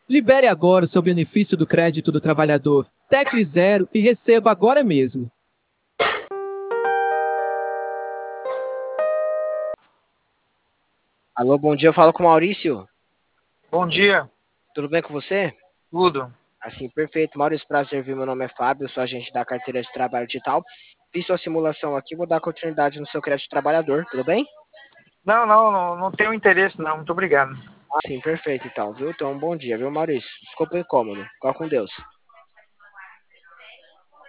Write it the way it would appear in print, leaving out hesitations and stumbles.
Libere agora o seu benefício do crédito do trabalhador. Tecle zero e receba agora mesmo. Alô, bom dia, eu falo com o Maurício. Bom dia, Tudo bem com você? tudo. Assim, perfeito. Maurício, prazer, viu? Meu nome é Fábio, eu sou agente da carteira de trabalho digital. Fiz sua simulação aqui, vou dar continuidade no seu crédito trabalhador, tudo bem? Não tenho interesse não, muito obrigado. Sim, perfeito então, viu? Então, um bom dia, viu, Maurício? Desculpa o incômodo. Fica com Deus.